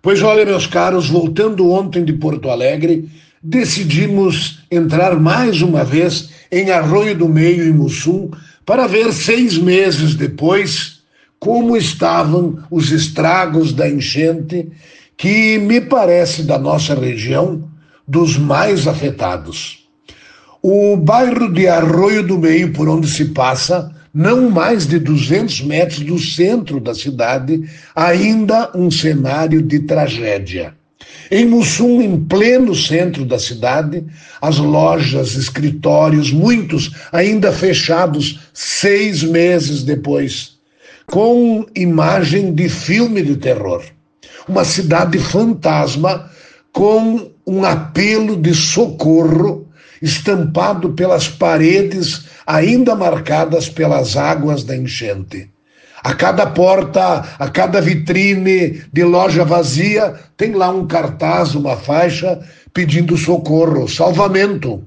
Pois olha, meus caros, voltando ontem de Porto Alegre, decidimos entrar mais uma vez em Arroio do Meio e Mussum para ver 6 meses depois como estavam os estragos da enchente, que me parece da nossa região dos mais afetados. O bairro de Arroio do Meio, por onde se passa, não mais de 200 metros do centro da cidade, ainda um cenário de tragédia. Em Mussum, em pleno centro da cidade, as lojas, escritórios, muitos ainda fechados 6 meses depois, com imagem de filme de terror. Uma cidade fantasma com um apelo de socorro estampado pelas paredes ainda marcadas pelas águas da enchente. A cada porta, a cada vitrine de loja vazia, tem lá um cartaz, uma faixa pedindo socorro, salvamento.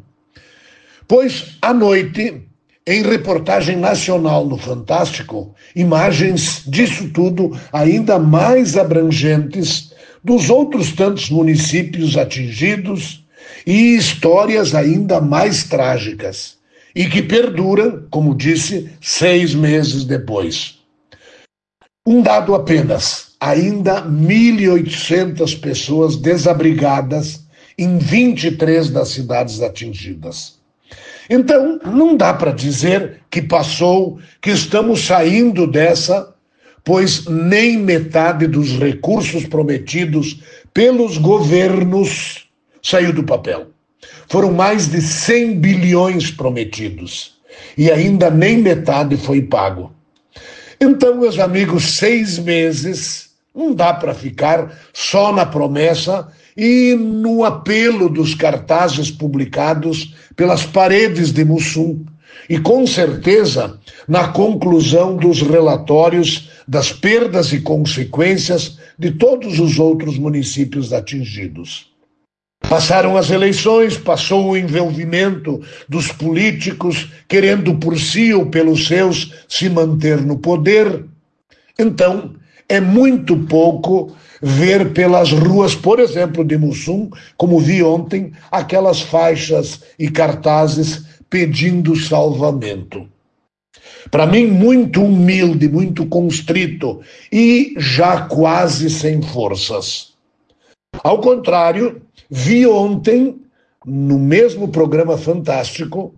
Pois, à noite, em reportagem nacional no Fantástico, imagens disso tudo ainda mais abrangentes dos outros tantos municípios atingidos e histórias ainda mais trágicas e que perduram, como disse, 6 meses depois. Um dado apenas, ainda 1.800 pessoas desabrigadas em 23 das cidades atingidas. Então, não dá para dizer que passou, que estamos saindo dessa, pois nem metade dos recursos prometidos pelos governos saiu do papel. Foram mais de 100 bilhões prometidos e ainda nem metade foi pago. Então, meus amigos, 6 meses não dá para ficar só na promessa e no apelo dos cartazes publicados pelas paredes de Mussum e, com certeza, na conclusão dos relatórios das perdas e consequências de todos os outros municípios atingidos. Passaram as eleições, passou o envolvimento dos políticos querendo por si ou pelos seus se manter no poder. Então, é muito pouco ver pelas ruas, por exemplo, de Mussum, como vi ontem, aquelas faixas e cartazes pedindo salvamento. Para mim, muito humilde, muito constrito e já quase sem forças. Ao contrário, vi ontem, no mesmo programa Fantástico,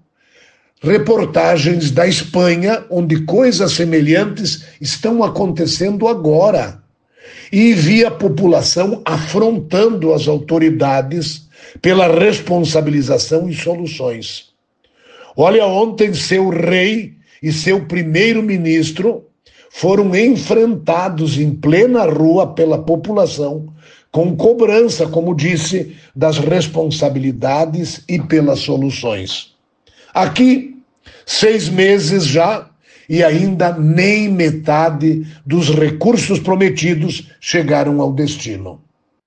reportagens da Espanha, onde coisas semelhantes estão acontecendo agora. E vi a população afrontando as autoridades pela responsabilização e soluções. Olha, ontem seu rei e seu primeiro-ministro foram enfrentados em plena rua pela população, com cobrança, como disse, das responsabilidades e pelas soluções. Aqui, 6 meses já, e ainda nem metade dos recursos prometidos chegaram ao destino.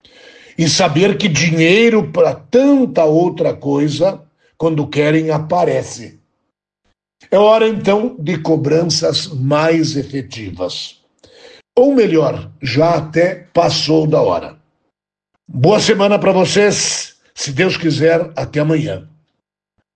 E saber que dinheiro para tanta outra coisa, quando querem, aparece. É hora, então, de cobranças mais efetivas. Ou melhor, já até passou da hora. Boa semana para vocês. Se Deus quiser, até amanhã.